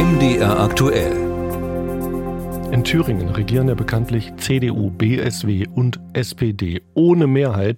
MDR aktuell. In Thüringen regieren ja bekanntlich CDU, BSW und SPD ohne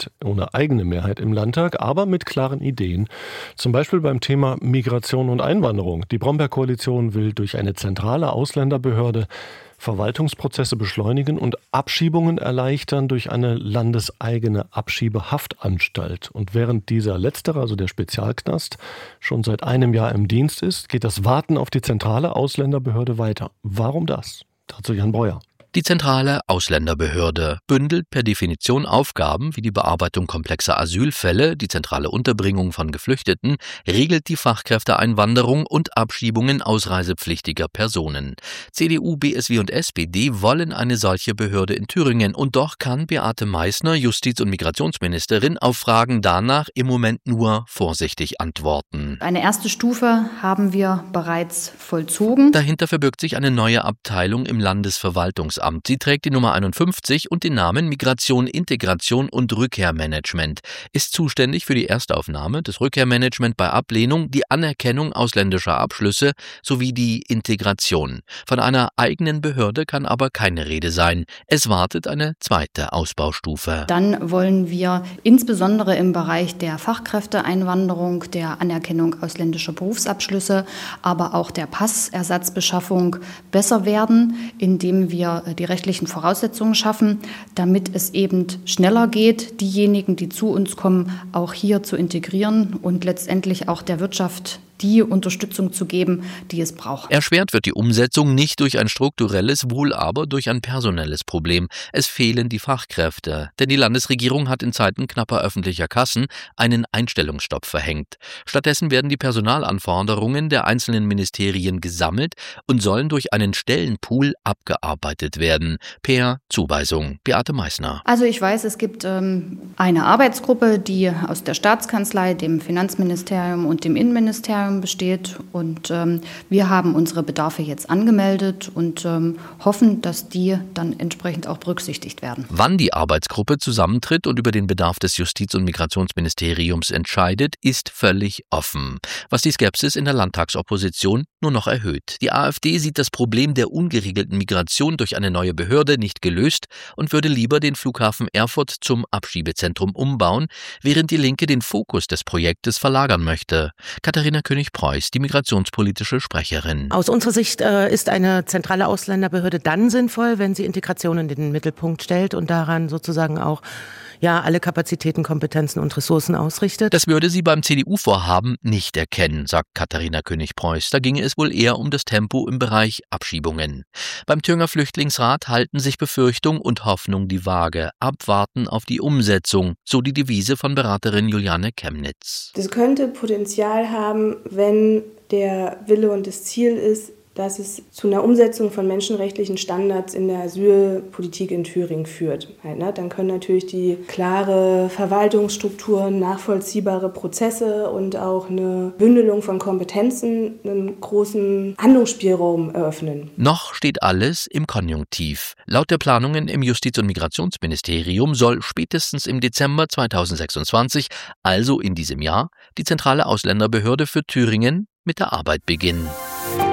eigene Mehrheit im Landtag, aber mit klaren Ideen. Zum Beispiel beim Thema Migration und Einwanderung. Die Brombeer-Koalition will durch eine zentrale Ausländerbehörde Verwaltungsprozesse beschleunigen und Abschiebungen erleichtern durch eine landeseigene Abschiebehaftanstalt. Und während dieser letztere, also der Spezialknast, schon seit einem Jahr im Dienst ist, geht das Warten auf die zentrale Ausländerbehörde weiter. Warum das? Dazu Jan Breuer. Die zentrale Ausländerbehörde bündelt per Definition Aufgaben wie die Bearbeitung komplexer Asylfälle, die zentrale Unterbringung von Geflüchteten, regelt die Fachkräfteeinwanderung und Abschiebungen ausreisepflichtiger Personen. CDU, BSW und SPD wollen eine solche Behörde in Thüringen und doch kann Beate Meißner, Justiz- und Migrationsministerin, auf Fragen danach im Moment nur vorsichtig antworten. Eine erste Stufe haben wir bereits vollzogen. Dahinter verbirgt sich eine neue Abteilung im Landesverwaltungsamt. Sie trägt die Nummer 51 und den Namen Migration, Integration und Rückkehrmanagement, ist zuständig für die Erstaufnahme, das Rückkehrmanagement bei Ablehnung, die Anerkennung ausländischer Abschlüsse sowie die Integration. Von einer eigenen Behörde kann aber keine Rede sein. Es wartet eine zweite Ausbaustufe. Dann wollen wir insbesondere im Bereich der Fachkräfteeinwanderung, der Anerkennung ausländischer Berufsabschlüsse, aber auch der Passersatzbeschaffung besser werden, indem wir die rechtlichen Voraussetzungen schaffen, damit es eben schneller geht, diejenigen, die zu uns kommen, auch hier zu integrieren und letztendlich auch der Wirtschaft die Unterstützung zu geben, die es braucht. Erschwert wird die Umsetzung nicht durch ein strukturelles, wohl aber durch ein personelles Problem. Es fehlen die Fachkräfte, denn die Landesregierung hat in Zeiten knapper öffentlicher Kassen einen Einstellungsstopp verhängt. Stattdessen werden die Personalanforderungen der einzelnen Ministerien gesammelt und sollen durch einen Stellenpool abgearbeitet werden. Per Zuweisung. Beate Meißner. Also ich weiß, es gibt eine Arbeitsgruppe, die aus der Staatskanzlei, dem Finanzministerium und dem Innenministerium besteht und wir haben unsere Bedarfe jetzt angemeldet und hoffen, dass die dann entsprechend auch berücksichtigt werden. Wann die Arbeitsgruppe zusammentritt und über den Bedarf des Justiz- und Migrationsministeriums entscheidet, ist völlig offen, was die Skepsis in der Landtagsopposition nur noch erhöht. Die AfD sieht das Problem der ungeregelten Migration durch eine neue Behörde nicht gelöst und würde lieber den Flughafen Erfurt zum Abschiebezentrum umbauen, während die Linke den Fokus des Projektes verlagern möchte. Katharina König-Preuß, die migrationspolitische Sprecherin. Aus unserer Sicht ist eine zentrale Ausländerbehörde dann sinnvoll, wenn sie Integration in den Mittelpunkt stellt und daran sozusagen auch alle Kapazitäten, Kompetenzen und Ressourcen ausrichtet. Das würde sie beim CDU-Vorhaben nicht erkennen, sagt Katharina König-Preuß. Da ginge es wohl eher um das Tempo im Bereich Abschiebungen. Beim Thüringer Flüchtlingsrat halten sich Befürchtung und Hoffnung die Waage. Abwarten auf die Umsetzung, so die Devise von Beraterin Juliane Chemnitz. Das könnte Potenzial haben, wenn der Wille und das Ziel ist, dass es zu einer Umsetzung von menschenrechtlichen Standards in der Asylpolitik in Thüringen führt. Dann können natürlich die klare Verwaltungsstrukturen, nachvollziehbare Prozesse und auch eine Bündelung von Kompetenzen einen großen Handlungsspielraum eröffnen. Noch steht alles im Konjunktiv. Laut der Planungen im Justiz- und Migrationsministerium soll spätestens im Dezember 2026, also in diesem Jahr, die zentrale Ausländerbehörde für Thüringen mit der Arbeit beginnen.